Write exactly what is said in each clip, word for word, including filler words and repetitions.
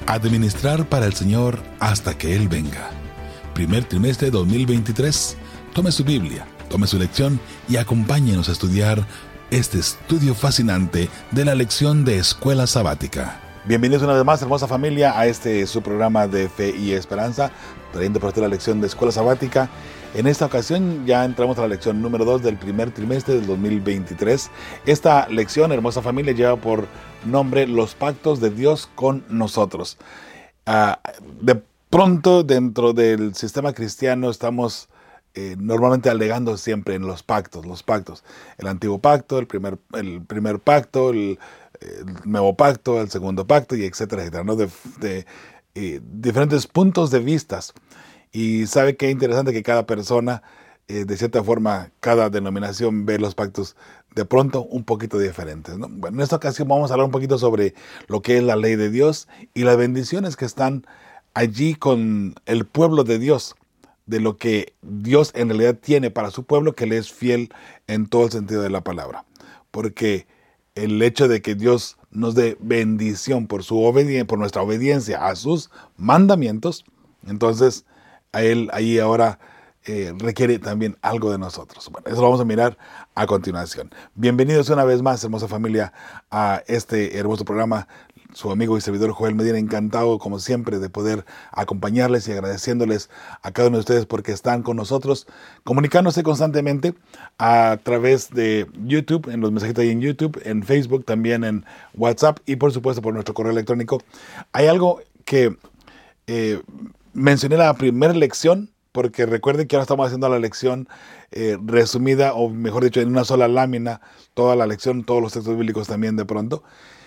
Administrar para el Señor hasta que Él venga. Primer trimestre dos mil veintitrés. Tome su Biblia, tome su lección y acompáñenos a estudiar este estudio fascinante de la lección de Escuela Sabática. Bienvenidos una vez más, hermosa familia, a este su programa de Fe y Esperanza, trayendo para usted la lección de Escuela Sabática. En esta ocasión ya entramos a la lección número dos del primer trimestre del dos mil veintitrés. Esta lección, hermosa familia, lleva por nombre Los pactos de Dios con nosotros. Uh, de pronto, dentro del sistema cristiano, estamos eh, normalmente alegando siempre en los pactos, los pactos. El antiguo pacto, el primer, el primer pacto, el, el nuevo pacto, el segundo pacto, y etcétera, etcétera, ¿no? De, de eh, diferentes puntos de vistas. Y sabe qué interesante que cada persona, eh, de cierta forma, cada denominación ve los pactos de pronto un poquito diferentes, ¿no? Bueno, en esta ocasión vamos a hablar un poquito sobre lo que es la ley de Dios y las bendiciones que están allí con el pueblo de Dios, de lo que Dios en realidad tiene para su pueblo, que le es fiel en todo el sentido de la palabra. Porque el hecho de que Dios nos dé bendición por, su obediencia, por nuestra obediencia a sus mandamientos, entonces a Él ahí ahora eh, requiere también algo de nosotros. Bueno, eso lo vamos a mirar a continuación. Bienvenidos una vez más, hermosa familia, a este hermoso programa. Su amigo y servidor Joel Medina, encantado como siempre de poder acompañarles y agradeciéndoles a cada uno de ustedes porque están con nosotros, comunicándose constantemente a través de YouTube, en los mensajitos ahí en YouTube, en Facebook, también en WhatsApp y por supuesto por nuestro correo electrónico. Hay algo que eh, mencioné en la primera lección, porque recuerden que ahora estamos haciendo la lección eh, resumida, o mejor dicho, en una sola lámina, toda la lección, todos los textos bíblicos también de pronto.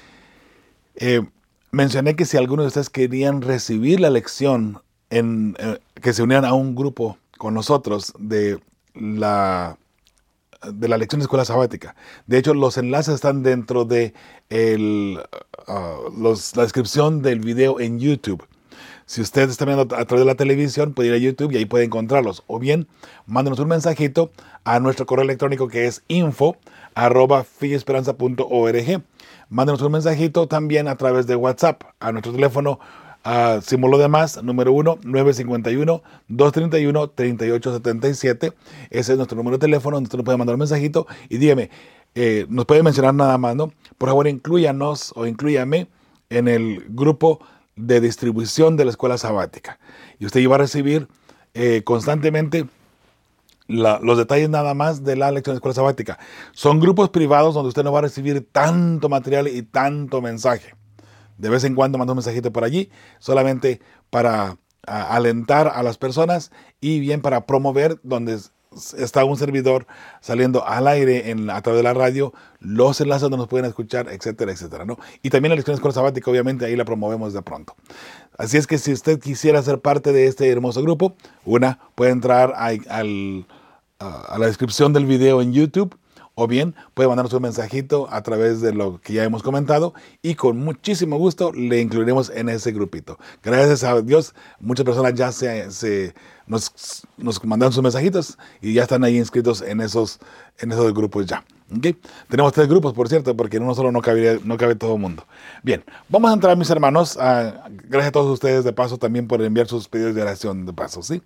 Eh, mencioné que si algunos de ustedes querían recibir la lección, en, eh, que se unieran a un grupo con nosotros de la, de la lección de Escuela Sabática. De hecho, los enlaces están dentro de el, uh, los, la descripción del video en YouTube. Si usted está viendo a través de la televisión, puede ir a YouTube y ahí puede encontrarlos. O bien, mándenos un mensajito a nuestro correo electrónico que es info arroba fiesperanza punto org. Mándenos un mensajito también a través de WhatsApp a nuestro teléfono, uh, símbolo de más, número uno, nueve cinco uno, dos tres uno, tres ocho siete siete. Ese es nuestro número de teléfono, donde usted nos puede mandar un mensajito y dígame, eh, nos puede mencionar nada más, ¿no? Por favor, inclúyanos o inclúyame en el grupo de distribución de la Escuela Sabática. Y usted iba a recibir eh, constantemente la, los detalles nada más de la lección de Escuela Sabática. Son grupos privados donde usted no va a recibir tanto material y tanto mensaje. De vez en cuando mando un mensajito por allí, solamente para a, alentar a las personas y bien para promover donde está un servidor saliendo al aire en, a través de la radio, los enlaces donde nos pueden escuchar, etcétera, etcétera, ¿no? Y también la lección de Escuela Sabática, obviamente, ahí la promovemos de pronto. Así es que si usted quisiera ser parte de este hermoso grupo, una, puede entrar a, al, a, a la descripción del video en YouTube, o bien puede mandarnos un mensajito a través de lo que ya hemos comentado y con muchísimo gusto le incluiremos en ese grupito. Gracias a Dios, muchas personas ya se, se nos, nos mandaron sus mensajitos y ya están ahí inscritos en esos, en esos grupos ya. ¿Okay? Tenemos tres grupos, por cierto, porque en uno solo no, cabería, no cabe todo el mundo. Bien, vamos a entrar, mis hermanos. A, gracias a todos ustedes de paso también por enviar sus pedidos de oración de paso, ¿sí?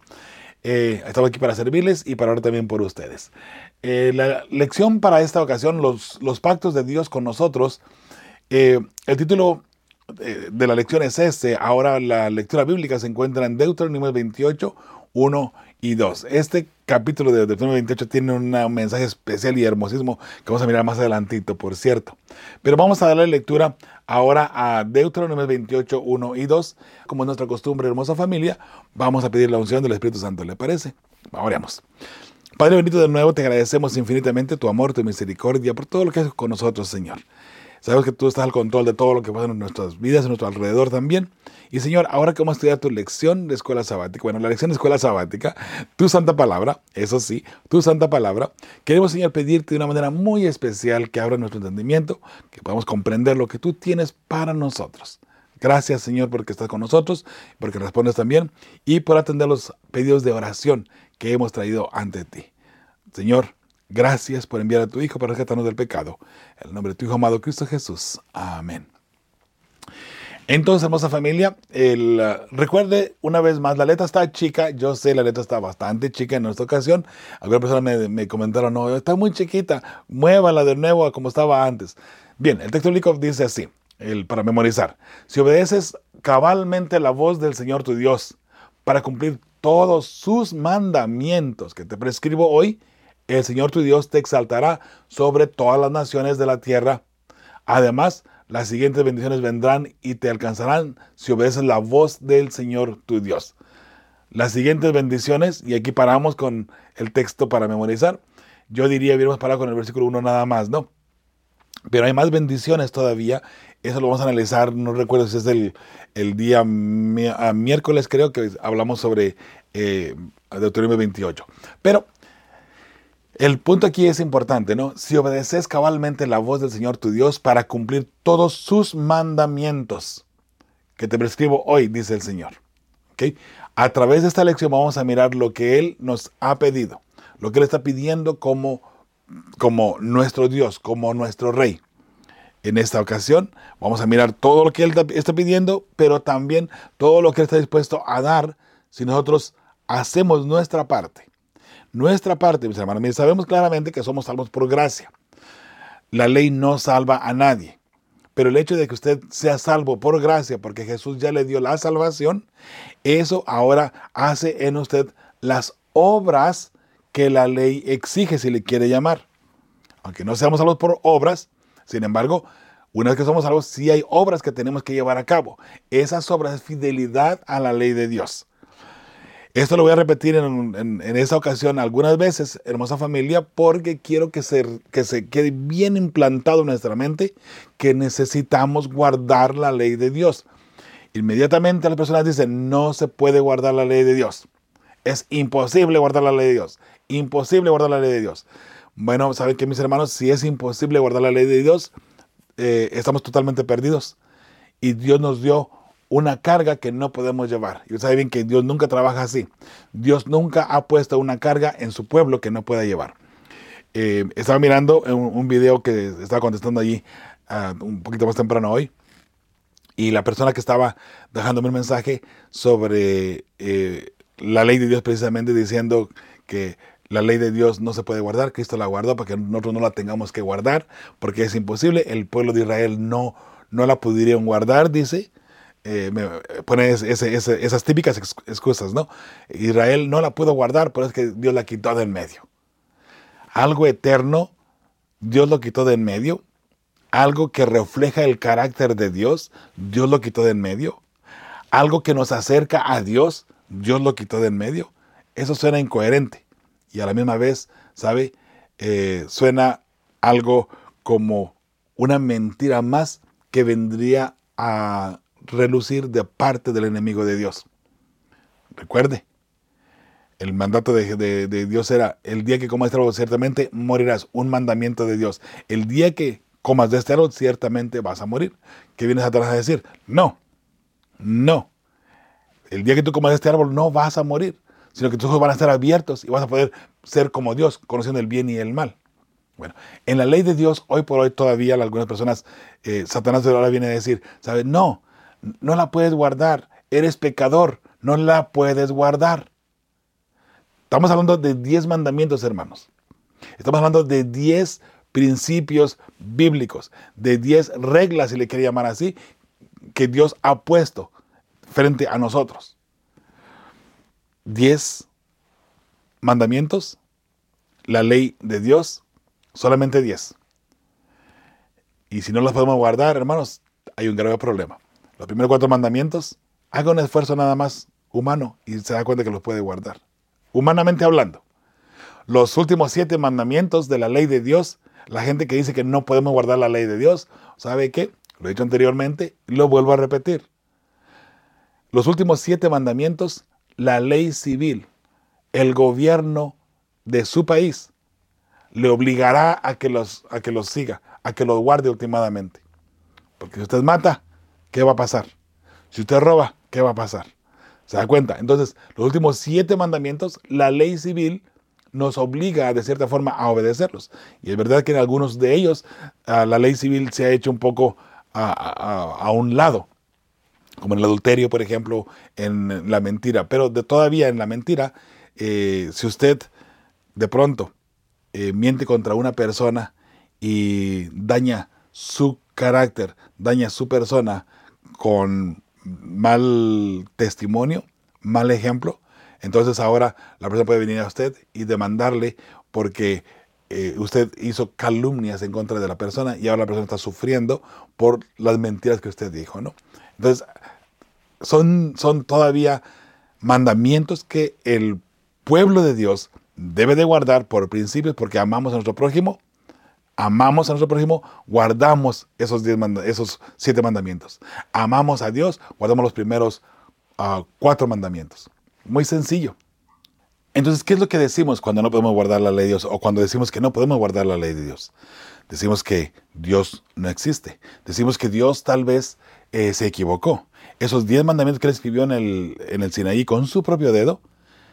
Eh, estamos aquí para servirles y para orar también por ustedes. Eh, la lección para esta ocasión, los, los pactos de Dios con nosotros. Eh, el título eh, de la lección es este. Ahora la lectura bíblica se encuentra en Deuteronomio veintiocho, uno y dos. Este capítulo de Deuteronomio veintiocho tiene un mensaje especial y hermosísimo que vamos a mirar más adelantito, por cierto. Pero vamos a darle lectura ahora a Deuteronomio veintiocho, uno y dos. Como es nuestra costumbre, hermosa familia, vamos a pedir la unción del Espíritu Santo, ¿le parece? Oremos. Padre bendito, de nuevo te agradecemos infinitamente tu amor, tu misericordia, por todo lo que haces con nosotros, Señor. Sabemos que tú estás al control de todo lo que pasa en nuestras vidas, en nuestro alrededor también. Y Señor, ahora que vamos a estudiar tu lección de Escuela Sabática, bueno, la lección de Escuela Sabática, tu santa palabra, eso sí, tu santa palabra, queremos, Señor, pedirte de una manera muy especial que abra nuestro entendimiento, que podamos comprender lo que tú tienes para nosotros. Gracias, Señor, porque estás con nosotros, porque respondes también, y por atender los pedidos de oración que hemos traído ante ti. Señor, gracias por enviar a tu Hijo para rescatarnos del pecado. En el nombre de tu Hijo amado Cristo Jesús. Amén. Entonces, hermosa familia, el, uh, recuerde una vez más, la letra está chica. Yo sé, la letra está bastante chica en esta ocasión. Algunas personas me, me comentaron, no, está muy chiquita, muévala de nuevo a como estaba antes. Bien, el texto bíblico dice así, el, para memorizar. Si obedeces cabalmente la voz del Señor tu Dios para cumplir todos sus mandamientos que te prescribo hoy, el Señor tu Dios te exaltará sobre todas las naciones de la tierra. Además, las siguientes bendiciones vendrán y te alcanzarán si obedeces la voz del Señor tu Dios. Las siguientes bendiciones, y aquí paramos con el texto para memorizar. Yo diría, hubiéramos parado con el versículo uno nada más, ¿no? Pero hay más bendiciones todavía. Eso lo vamos a analizar, no recuerdo si es el, el día mi, a miércoles, creo que hablamos sobre eh, Deuteronomio veintiocho. Pero el punto aquí es importante, ¿no? Si obedeces cabalmente la voz del Señor tu Dios para cumplir todos sus mandamientos que te prescribo hoy, dice el Señor. ¿Okay? A través de esta lección vamos a mirar lo que Él nos ha pedido, lo que Él está pidiendo como, como nuestro Dios, como nuestro Rey. En esta ocasión vamos a mirar todo lo que Él está pidiendo, pero también todo lo que Él está dispuesto a dar si nosotros hacemos nuestra parte. Nuestra parte, mis hermanos, miren, sabemos claramente que somos salvos por gracia. La ley no salva a nadie. Pero el hecho de que usted sea salvo por gracia, porque Jesús ya le dio la salvación, eso ahora hace en usted las obras que la ley exige, si le quiere llamar. Aunque no seamos salvos por obras, sin embargo, una vez que somos salvos, sí hay obras que tenemos que llevar a cabo. Esas obras es fidelidad a la ley de Dios. Esto lo voy a repetir en, en, en esta ocasión algunas veces, hermosa familia, porque quiero que se, que se quede bien implantado en nuestra mente que necesitamos guardar la ley de Dios. Inmediatamente las personas dicen, no se puede guardar la ley de Dios. Es imposible guardar la ley de Dios. Imposible guardar la ley de Dios. Bueno, ¿saben qué, mis hermanos? Si es imposible guardar la ley de Dios, eh, estamos totalmente perdidos. Y Dios nos dio una carga que no podemos llevar. Y saben bien que Dios nunca trabaja así. Dios nunca ha puesto una carga en su pueblo que no pueda llevar. Eh, estaba mirando un, un video que estaba contestando allí uh, un poquito más temprano hoy. Y la persona que estaba dejándome un mensaje sobre eh, la ley de Dios, precisamente diciendo que la ley de Dios no se puede guardar. Cristo la guardó para que nosotros no la tengamos que guardar, porque es imposible. El pueblo de Israel no, no la pudieron guardar, dice. Eh, me pone ese, ese, esas típicas excusas, ¿no? Israel no la pudo guardar, pero es que Dios la quitó de en medio. Algo eterno, Dios lo quitó de en medio. Algo que refleja el carácter de Dios, Dios lo quitó de en medio. Algo que nos acerca a Dios, Dios lo quitó de en medio. Eso suena incoherente. Y a la misma vez, ¿sabe? Eh, suena algo como una mentira más que vendría a relucir de parte del enemigo de Dios. Recuerde, el mandato de, de, de Dios era, el día que comas este árbol ciertamente morirás, un mandamiento de Dios. El día que comas de este árbol ciertamente vas a morir. ¿Qué viene Satanás a decir? No, no. El día que tú comas de este árbol no vas a morir, sino que tus ojos van a estar abiertos y vas a poder ser como Dios, conociendo el bien y el mal. Bueno, en la ley de Dios, hoy por hoy todavía algunas personas, eh, Satanás ahora viene a decir, ¿sabes? No, no la puedes guardar, eres pecador, no la puedes guardar. Estamos hablando de diez mandamientos, hermanos. Estamos hablando de diez principios bíblicos, de diez reglas, si le quiere llamar así, que Dios ha puesto frente a nosotros. diez mandamientos, la ley de Dios, solamente diez. Y si no las podemos guardar, hermanos, hay un grave problema. Los primeros cuatro mandamientos, haga un esfuerzo nada más humano y se da cuenta que los puede guardar. Humanamente hablando. Los últimos siete mandamientos de la ley de Dios, la gente que dice que no podemos guardar la ley de Dios, ¿sabe qué? Lo he dicho anteriormente, lo vuelvo a repetir. Los últimos siete mandamientos, la ley civil, el gobierno de su país, le obligará a que los, a que los siga, a que los guarde últimamente. Porque si usted mata, ¿qué va a pasar? Si usted roba, ¿qué va a pasar? ¿Se da cuenta? Entonces, los últimos siete mandamientos, la ley civil nos obliga de cierta forma a obedecerlos. Y es verdad que en algunos de ellos uh, la ley civil se ha hecho un poco a, a, a un lado. como en el adulterio, por ejemplo, en la mentira. Pero de, todavía en la mentira, eh, si usted de pronto eh, miente contra una persona y daña su carácter, daña su persona con mal testimonio, mal ejemplo, entonces ahora la persona puede venir a usted y demandarle porque eh, usted hizo calumnias en contra de la persona y ahora la persona está sufriendo por las mentiras que usted dijo, ¿no? Entonces, son, son todavía mandamientos que el pueblo de Dios debe de guardar por principios porque amamos a nuestro prójimo, amamos a nuestro prójimo, guardamos esos, diez manda- esos siete mandamientos. Amamos a Dios, guardamos los primeros uh, cuatro mandamientos. Muy sencillo. Entonces, ¿qué es lo que decimos cuando no podemos guardar la ley de Dios o cuando decimos que no podemos guardar la ley de Dios? Decimos que Dios no existe. Decimos que Dios tal vez eh, se equivocó. Esos diez mandamientos que él escribió en el, en el Sinaí con su propio dedo,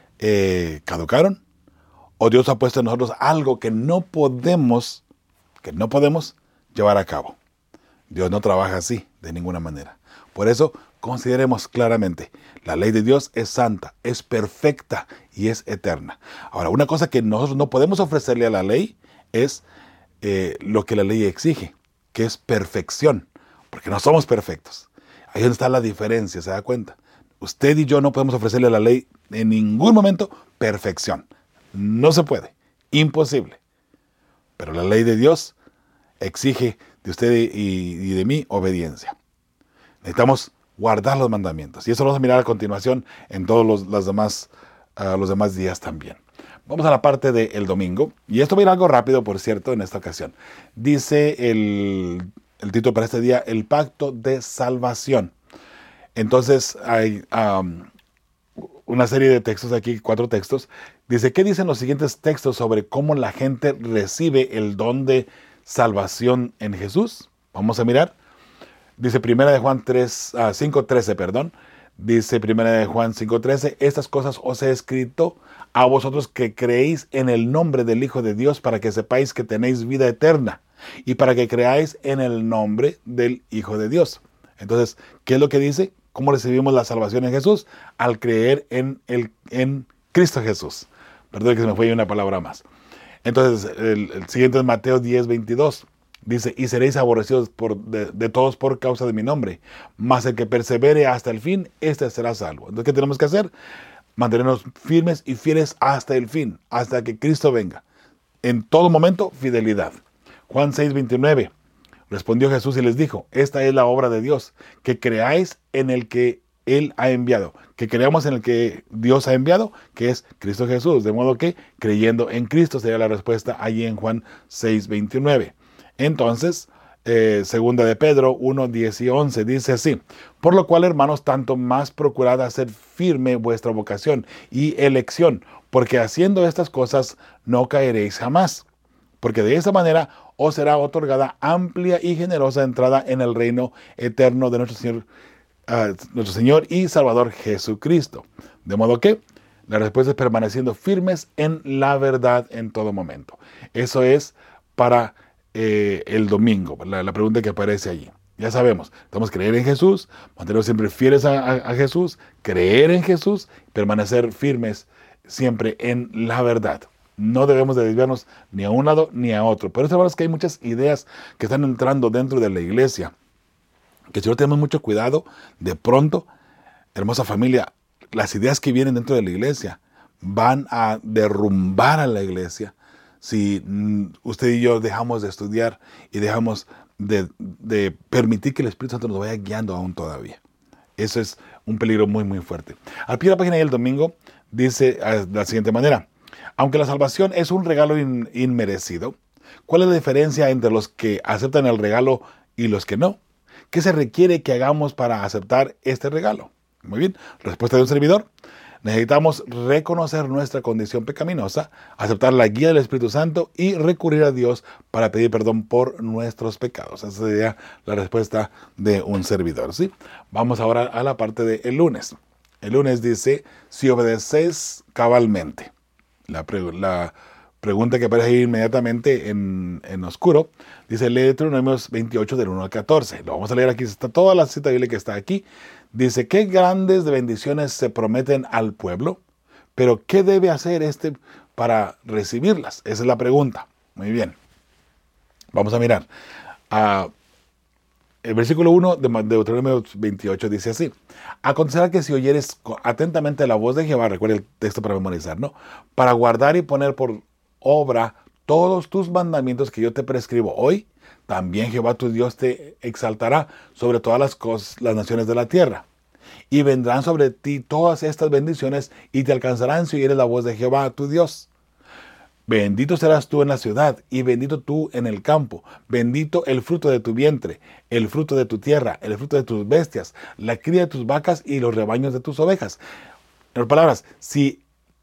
eh, caducaron. O Dios ha puesto en nosotros algo que no podemos, que no podemos llevar a cabo. Dios no trabaja así, de ninguna manera. Por eso, consideremos claramente, la ley de Dios es santa, es perfecta y es eterna. Ahora, una cosa que nosotros no podemos ofrecerle a la ley es eh, lo que la ley exige, que es perfección, porque no somos perfectos. Ahí es donde está la diferencia, ¿se da cuenta? Usted y yo no podemos ofrecerle a la ley en ningún momento perfección. No se puede, imposible. Pero la ley de Dios exige de usted y, y de mí obediencia. Necesitamos guardar los mandamientos. Y eso lo vamos a mirar a continuación en todos los, los, demás, uh, los demás días también. Vamos a la parte del domingo. Y esto va a ir algo rápido, por cierto, en esta ocasión. Dice el, el título para este día, el pacto de salvación. Entonces hay um, una serie de textos aquí, cuatro textos. Dice, ¿qué dicen los siguientes textos sobre cómo la gente recibe el don de salvación en Jesús? Vamos a mirar. Dice primera de Juan tres, ah, cinco trece, perdón. Dice primera de Juan cinco trece, estas cosas os he escrito a vosotros que creéis en el nombre del Hijo de Dios para que sepáis que tenéis vida eterna y para que creáis en el nombre del Hijo de Dios. Entonces, ¿qué es lo que dice? ¿Cómo recibimos la salvación en Jesús? Al creer en, el, en Cristo Jesús. Perdón que se me fue una palabra más. Entonces, el, el siguiente es Mateo diez veintidós. Dice, y seréis aborrecidos por, de, de todos por causa de mi nombre. Mas el que persevere hasta el fin, este será salvo. Entonces, ¿qué tenemos que hacer? Mantenernos firmes y fieles hasta el fin, hasta que Cristo venga. En todo momento, fidelidad. Juan seis veintinueve. Respondió Jesús y les dijo, esta es la obra de Dios, que creáis en el que Él ha enviado. Que creamos en el que Dios ha enviado, que es Cristo Jesús. De modo que creyendo en Cristo sería la respuesta allí en Juan seis veintinueve. Entonces, eh, segunda de Pedro uno, diez y once dice así, por lo cual, hermanos, tanto más procurad hacer firme vuestra vocación y elección, porque haciendo estas cosas no caeréis jamás, porque de esta manera os será otorgada amplia y generosa entrada en el reino eterno de nuestro Señor, uh, nuestro Señor y Salvador Jesucristo. De modo que la respuesta es permaneciendo firmes en la verdad en todo momento. Eso es para Eh, el domingo, la, la pregunta que aparece allí. Ya sabemos, estamos creer en Jesús, mantenernos siempre fieles a, a, a Jesús, creer en Jesús, permanecer firmes siempre en la verdad. No debemos de desviarnos ni a un lado ni a otro. Pero es que hay muchas ideas que están entrando dentro de la iglesia, que si no tenemos mucho cuidado, de pronto, hermosa familia, las ideas que vienen dentro de la iglesia van a derrumbar a la iglesia. Si usted y yo dejamos de estudiar y dejamos de, de permitir que el Espíritu Santo nos vaya guiando aún todavía. Eso es un peligro muy, muy fuerte. Al pie de la página del domingo dice de la siguiente manera, aunque la salvación es un regalo in, inmerecido, ¿cuál es la diferencia entre los que aceptan el regalo y los que no? ¿Qué se requiere que hagamos para aceptar este regalo? Muy bien, respuesta de un servidor. Necesitamos reconocer nuestra condición pecaminosa, aceptar la guía del Espíritu Santo y recurrir a Dios para pedir perdón por nuestros pecados. Esa sería la respuesta de un servidor, ¿sí? Vamos ahora a la parte del lunes. El lunes dice, si obedeces cabalmente. La, pre- la pregunta que aparece ahí inmediatamente en, en oscuro, dice, lee Deuteronomios veintiocho del uno al catorce. Lo vamos a leer aquí, está toda la cita bíblica que está aquí. Dice, qué grandes bendiciones se prometen al pueblo, pero ¿qué debe hacer este para recibirlas? Esa es la pregunta. Muy bien. Vamos a mirar. Uh, el versículo uno de Deuteronomio veintiocho dice así. Acontecerá que si oyeres atentamente la voz de Jehová, recuerda el texto para memorizar, ¿no? Para guardar y poner por obra todos tus mandamientos que yo te prescribo hoy, también Jehová tu Dios te exaltará sobre todas las cosas, las naciones de la tierra. Y vendrán sobre ti todas estas bendiciones y te alcanzarán si oyeres la voz de Jehová tu Dios. Bendito serás tú en la ciudad y bendito tú en el campo. Bendito el fruto de tu vientre, el fruto de tu tierra, el fruto de tus bestias, la cría de tus vacas y los rebaños de tus ovejas. En otras palabras, si,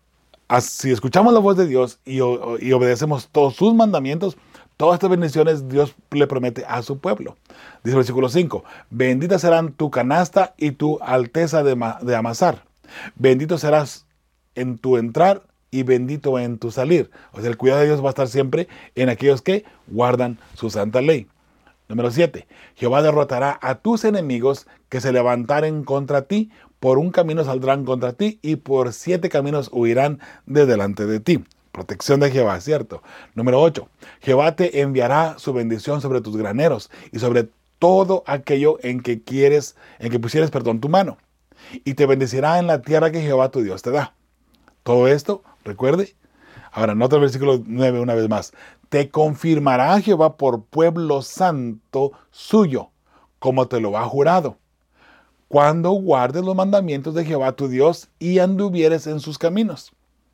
si escuchamos la voz de Dios y, y obedecemos todos sus mandamientos, todas estas bendiciones Dios le promete a su pueblo. Dice el versículo cinco, benditas serán tu canasta y tu alteza de, de amasar. Bendito serás en tu entrar y bendito en tu salir. O sea, el cuidado de Dios va a estar siempre en aquellos que guardan su santa ley. Número siete. Jehová derrotará a tus enemigos que se levantaren contra ti. Por un camino saldrán contra ti y por siete caminos huirán de delante de ti. Protección de Jehová, ¿cierto? Número ocho. Jehová te enviará su bendición sobre tus graneros y sobre todo aquello en que quieres, en que pusieres, perdón, tu mano. Y te bendecirá en la tierra que Jehová tu Dios te da. Todo esto, recuerde. Ahora, nota el versículo nueve una vez más. Te confirmará Jehová por pueblo santo suyo, como te lo ha jurado, cuando guardes los mandamientos de Jehová tu Dios y anduvieres en sus caminos.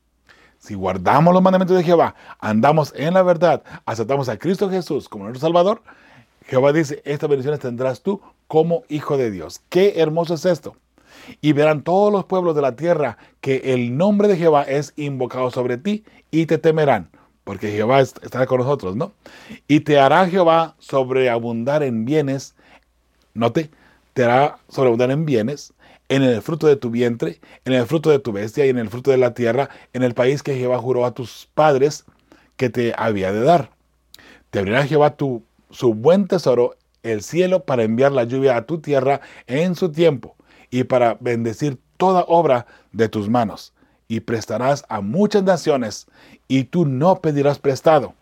Si guardamos los mandamientos de Jehová, andamos en la verdad, aceptamos a Cristo Jesús como nuestro Salvador, Jehová dice, estas bendiciones tendrás tú como hijo de Dios. ¡Qué hermoso es esto! Y verán todos los pueblos de la tierra que el nombre de Jehová es invocado sobre ti y te temerán, porque Jehová estará con nosotros, ¿no? Y te hará Jehová sobreabundar en bienes, note, te hará sobreabundar en bienes, en el fruto de tu vientre, en el fruto de tu bestia y en el fruto de la tierra, en el país que Jehová juró a tus padres que te había de dar. Te abrirá Jehová tu, su buen tesoro, el cielo, para enviar la lluvia a tu tierra en su tiempo, y para bendecir toda obra de tus manos. Y prestarás a muchas naciones, y tú no pedirás prestado.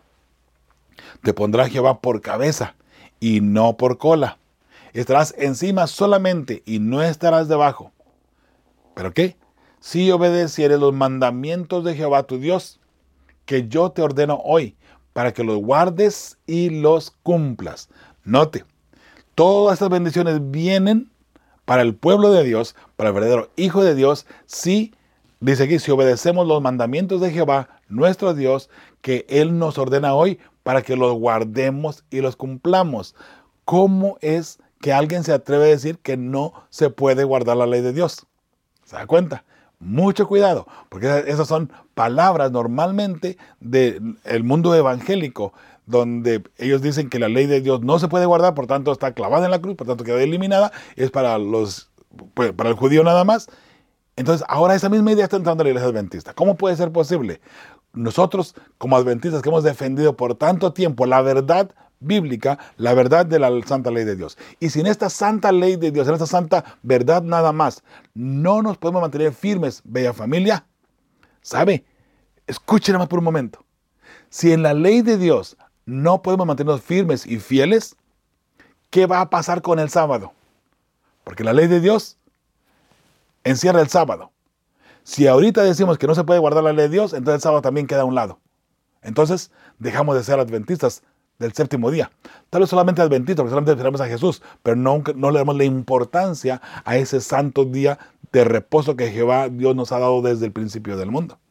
Te pondrá Jehová por cabeza, y no por cola. Estarás encima solamente, y no estarás debajo. ¿Pero qué? Si obedecieres los mandamientos de Jehová tu Dios, que yo te ordeno hoy, para que los guardes y los cumplas. Note, todas estas bendiciones vienen para el pueblo de Dios, para el verdadero Hijo de Dios, si, dice aquí, si obedecemos los mandamientos de Jehová, nuestro Dios, que Él nos ordena hoy, para que los guardemos y los cumplamos. ¿Cómo es que alguien se atreve a decir que no se puede guardar la ley de Dios? ¿Se da cuenta? Mucho cuidado, porque esas son palabras normalmente del mundo evangélico, donde ellos dicen que la ley de Dios no se puede guardar, por tanto está clavada en la cruz, por tanto queda eliminada, es para los para el judío nada más. Entonces ahora esa misma idea está entrando a la iglesia adventista. ¿Cómo puede ser posible? Nosotros como adventistas que hemos defendido por tanto tiempo la verdad bíblica, la verdad de la santa ley de Dios, y sin esta santa ley de Dios, en esta santa verdad nada más, no nos podemos mantener firmes, bella familia. ¿Sabe? Escuchen más por un momento. Si en la ley de Dios no podemos mantenernos firmes y fieles, ¿qué va a pasar con el sábado? Porque la ley de Dios encierra el sábado. Si ahorita decimos que no se puede guardar la ley de Dios, entonces el sábado también queda a un lado. Entonces dejamos de ser adventistas del séptimo día. Tal vez solamente adventistas, porque solamente esperamos a Jesús, pero no, no le damos la importancia a ese santo día de reposo que Jehová Dios nos ha dado desde el principio del mundo.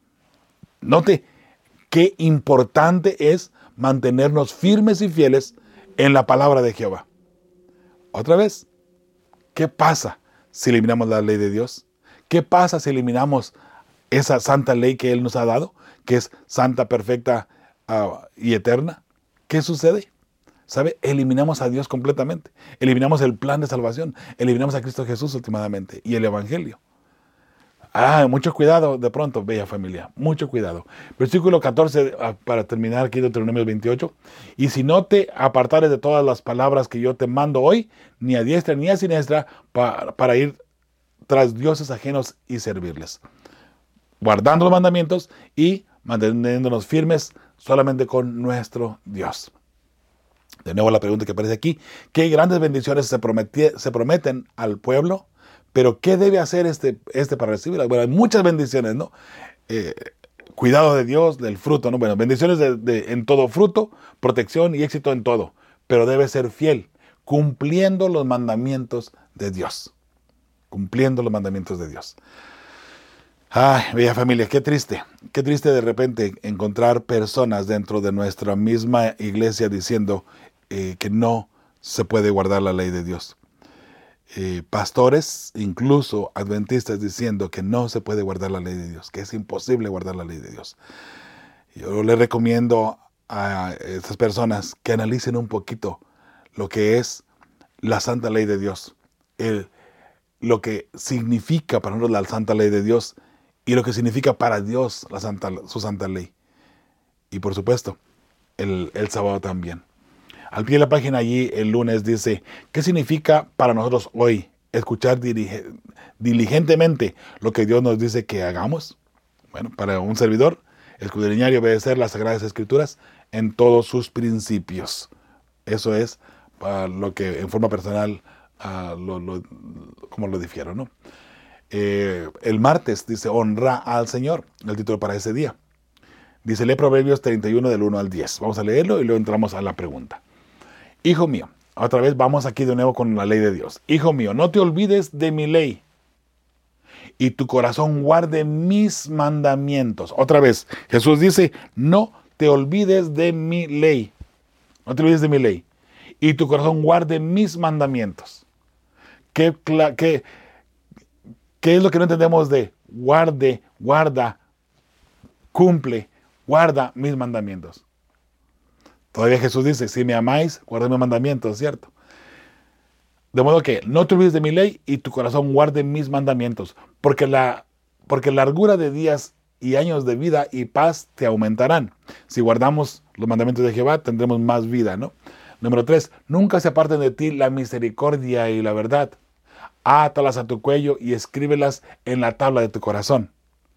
Note qué importante es mantenernos firmes y fieles en la palabra de Jehová. Otra vez, ¿qué pasa si eliminamos la ley de Dios? ¿Qué pasa si eliminamos esa santa ley que Él nos ha dado, que es santa, perfecta uh, y eterna? ¿Qué sucede? ¿Sabe? Eliminamos a Dios completamente. Eliminamos el plan de salvación. Eliminamos a Cristo Jesús últimamente y el Evangelio. Ah, mucho cuidado de pronto, bella familia, mucho cuidado. Versículo catorce, ah, para terminar aquí, Deuteronomio veintiocho. Y si no te apartares de todas las palabras que yo te mando hoy, ni a diestra ni a siniestra, pa- para ir tras dioses ajenos y servirles, guardando los mandamientos y manteniéndonos firmes solamente con nuestro Dios. De nuevo la pregunta que aparece aquí: ¿qué grandes bendiciones se, prometí- se prometen al pueblo? Pero ¿qué debe hacer este, este para recibirlas? Bueno, hay muchas bendiciones, ¿no? Eh, cuidado de Dios, del fruto, ¿no? Bueno, bendiciones de, de, en todo fruto, protección y éxito en todo. Pero debe ser fiel, cumpliendo los mandamientos de Dios. Cumpliendo los mandamientos de Dios. Ay, bella familia, qué triste. Qué triste de repente encontrar personas dentro de nuestra misma iglesia diciendo eh, que no se puede guardar la ley de Dios. Eh, pastores, incluso adventistas, diciendo que no se puede guardar la ley de Dios, que es imposible guardar la ley de Dios. Yo les recomiendo a estas personas que analicen un poquito lo que es la santa ley de Dios, el, lo que significa para nosotros la santa ley de Dios y lo que significa para Dios la santa, su santa ley. Y por supuesto, el, el sábado también. Al pie de la página allí el lunes dice: ¿qué significa para nosotros hoy escuchar dirige, diligentemente lo que Dios nos dice que hagamos? Bueno, para un servidor, escudriñar y obedecer las Sagradas Escrituras en todos sus principios. Eso es para lo que en forma personal, uh, lo, lo, como lo difiero, ¿no? Eh, el martes dice: honra al Señor, el título para ese día. Dice, lee Proverbios treinta y uno del uno al diez. Vamos a leerlo y luego entramos a la pregunta. Hijo mío, otra vez vamos aquí de nuevo con la ley de Dios. Hijo mío, no te olvides de mi ley y tu corazón guarde mis mandamientos. Otra vez, Jesús dice, no te olvides de mi ley. No te olvides de mi ley. Y tu corazón guarde mis mandamientos. ¿Qué, qué, qué es lo que no entendemos de guarde, guarda, cumple, guarda mis mandamientos? Todavía Jesús dice, si me amáis, guardad mis mandamientos, ¿cierto? De modo que no te olvides de mi ley y tu corazón guarde mis mandamientos, porque la porque largura de días y años de vida y paz te aumentarán. Si guardamos los mandamientos de Jehová, tendremos más vida, ¿no? Número tres, nunca se aparten de ti la misericordia y la verdad. Átalas a tu cuello y escríbelas en la tabla de tu corazón.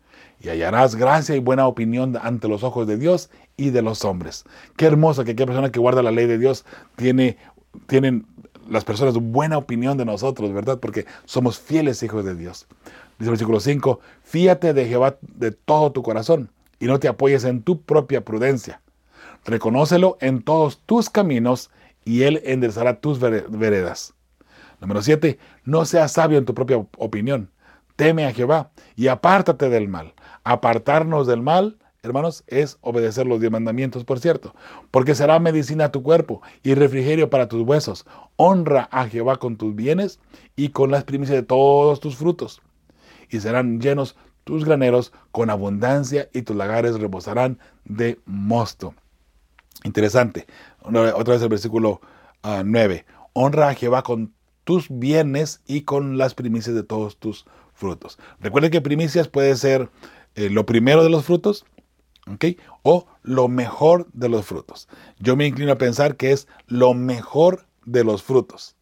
Y hallarás gracia y buena opinión ante los ojos de Dios y de los hombres. Qué hermoso que aquella persona que guarda la ley de Dios tiene, tienen las personas buena opinión de nosotros, ¿verdad? Porque somos fieles hijos de Dios. Dice el versículo cinco, fíate de Jehová de todo tu corazón y no te apoyes en tu propia prudencia. Reconócelo en todos tus caminos y Él enderezará tus veredas. Número siete, no seas sabio en tu propia opinión. Teme a Jehová y apártate del mal. Apartarnos del mal, hermanos, es obedecer los diez mandamientos, por cierto, porque será medicina a tu cuerpo y refrigerio para tus huesos. Honra a Jehová con tus bienes y con las primicias de todos tus frutos. Y serán llenos tus graneros con abundancia y tus lagares rebosarán de mosto. Interesante. Otra vez el versículo uh, nueve. Honra a Jehová con tus bienes y con las primicias de todos tus frutos. Recuerden que primicias puede ser eh, lo primero de los frutos, ¿okay? O lo mejor de los frutos. Yo me inclino a pensar que es lo mejor de los frutos.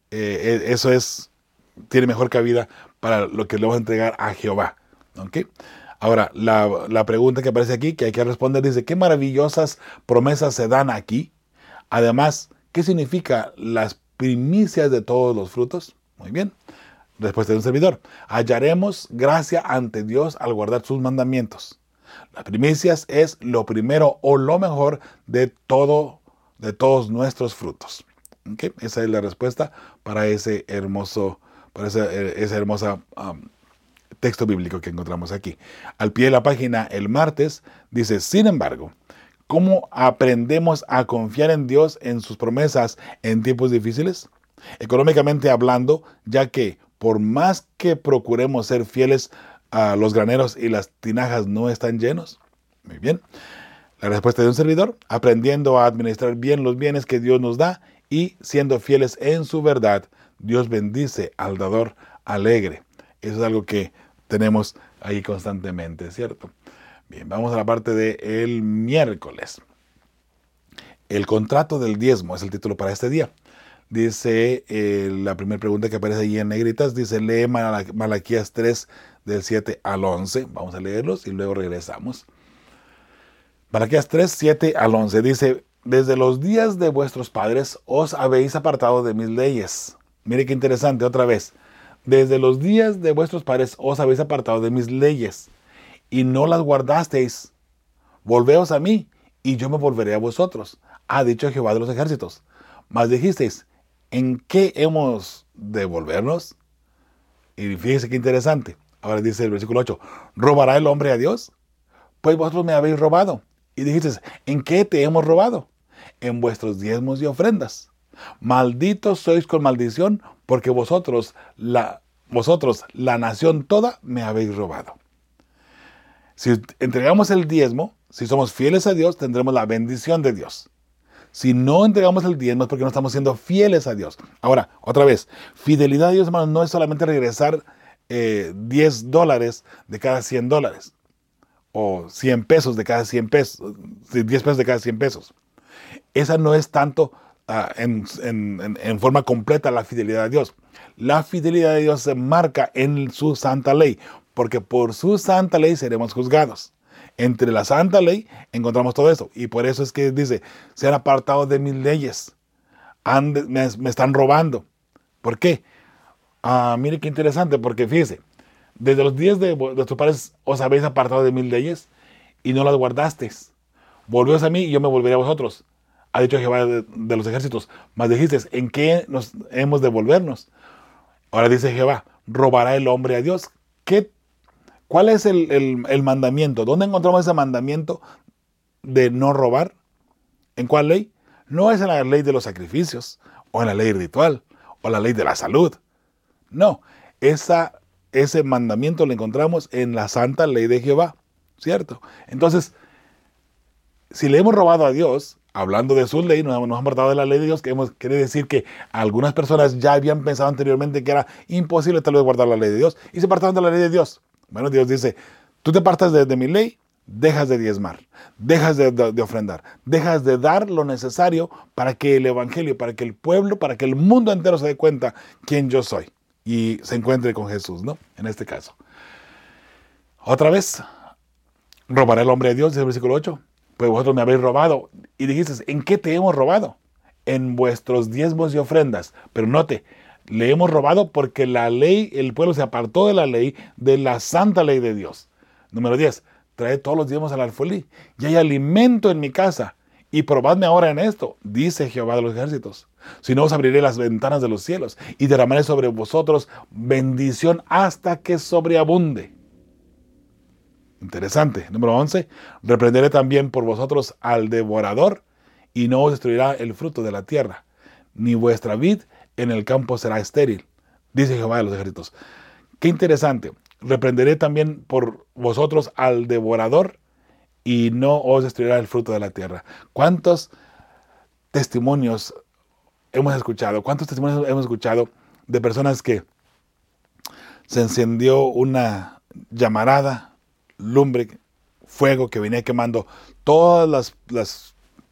Eh, eso es, tiene mejor cabida para lo que le vamos a entregar a Jehová. ¿Okay? Ahora, la, la pregunta que aparece aquí, que hay que responder, dice, ¿qué maravillosas promesas se dan aquí? Además, ¿qué significa las primicias de todos los frutos? Muy bien. Respuesta de un servidor. Hallaremos gracia ante Dios al guardar sus mandamientos. Las primicias es lo primero o lo mejor de todo, de todos nuestros frutos. ¿Okay? Esa es la respuesta para ese hermoso, para esa, esa hermosa um, texto bíblico que encontramos aquí. Al pie de la página, el martes, dice, sin embargo, ¿cómo aprendemos a confiar en Dios en sus promesas en tiempos difíciles? Económicamente hablando, ya que por más que procuremos ser fieles a los graneros y las tinajas no están llenos. Muy bien. La respuesta de un servidor, aprendiendo a administrar bien los bienes que Dios nos da y siendo fieles en su verdad, Dios bendice al dador alegre. Eso es algo que tenemos ahí constantemente, ¿cierto? Bien, vamos a la parte del miércoles. El contrato del diezmo es el título para este día. Dice, eh, la primera pregunta que aparece ahí en negritas, dice, lee Malaquías tres, del siete al once. Vamos a leerlos y luego regresamos. Malaquías tres, siete al once dice, desde los días de vuestros padres os habéis apartado de mis leyes. Mire qué interesante, otra vez. Desde los días de vuestros padres os habéis apartado de mis leyes y no las guardasteis. Volveos a mí y yo me volveré a vosotros, ha dicho Jehová de los ejércitos. Mas dijisteis, ¿en qué hemos de volvernos? Y fíjese qué interesante. Ahora dice el versículo ocho, ¿robará el hombre a Dios? Pues vosotros me habéis robado. Y dijisteis, ¿en qué te hemos robado? En vuestros diezmos y ofrendas. Malditos sois con maldición, porque vosotros, la, vosotros, la nación toda, me habéis robado. Si entregamos el diezmo, si somos fieles a Dios, tendremos la bendición de Dios. Si no entregamos el diezmo es porque no estamos siendo fieles a Dios. Ahora, otra vez, fidelidad a Dios, hermanos, no es solamente regresar eh, diez dólares de cada cien dólares. O cien pesos de cada cien pesos, diez pesos de cada cien pesos. Esa no es tanto uh, en, en, en forma completa la fidelidad a Dios. La fidelidad de Dios se marca en su santa ley, porque por su santa ley seremos juzgados. Entre la santa ley encontramos todo eso. Y por eso es que dice, se han apartado de mis leyes. Han, me, me están robando. ¿Por qué? Ah, mire qué interesante, porque fíjese, desde los días de vuestros padres os habéis apartado de mis leyes y no las guardasteis. Volveos a mí y yo me volveré a vosotros, ha dicho Jehová de, de los ejércitos. Mas dijisteis, ¿en qué nos hemos de volvernos? Ahora dice Jehová, ¿robará el hombre a Dios? ¿Qué, ¿Cuál es el, el, el mandamiento? ¿Dónde encontramos ese mandamiento de no robar? ¿En cuál ley? No es en la ley de los sacrificios, o en la ley ritual, o la ley de la salud. No, esa Ese mandamiento lo encontramos en la santa ley de Jehová, ¿cierto? Entonces, si le hemos robado a Dios, hablando de su ley, nos hemos apartado de la ley de Dios, que hemos, quiere decir que algunas personas ya habían pensado anteriormente que era imposible tal vez guardar la ley de Dios, y se apartaron de la ley de Dios. Bueno, Dios dice, tú te apartas de, de mi ley, dejas de diezmar, dejas de, de, de ofrendar, dejas de dar lo necesario para que el evangelio, para que el pueblo, para que el mundo entero se dé cuenta quién yo soy. Y se encuentre con Jesús, ¿no? En este caso. Otra vez, ¿robará el hombre a Dios? Dice el versículo ocho. Pues vosotros me habéis robado. Y dijiste, ¿en qué te hemos robado? En vuestros diezmos y ofrendas. Pero note, le hemos robado porque la ley, el pueblo se apartó de la ley, de la santa ley de Dios. Número diez, traed todos los diezmos al alfolí. Y hay alimento en mi casa. Y probadme ahora en esto, dice Jehová de los ejércitos. Si no, os abriré las ventanas de los cielos y derramaré sobre vosotros bendición hasta que sobreabunde. Interesante. Número once. Reprenderé también por vosotros al devorador y no os destruirá el fruto de la tierra, ni vuestra vid en el campo será estéril, dice Jehová de los ejércitos. Qué interesante. Reprenderé también por vosotros al devorador y no os destruirá el fruto de la tierra. ¿Cuántos testimonios hemos escuchado? ¿Cuántos testimonios hemos escuchado de personas que se encendió una llamarada, lumbre, fuego que venía quemando todos las, las,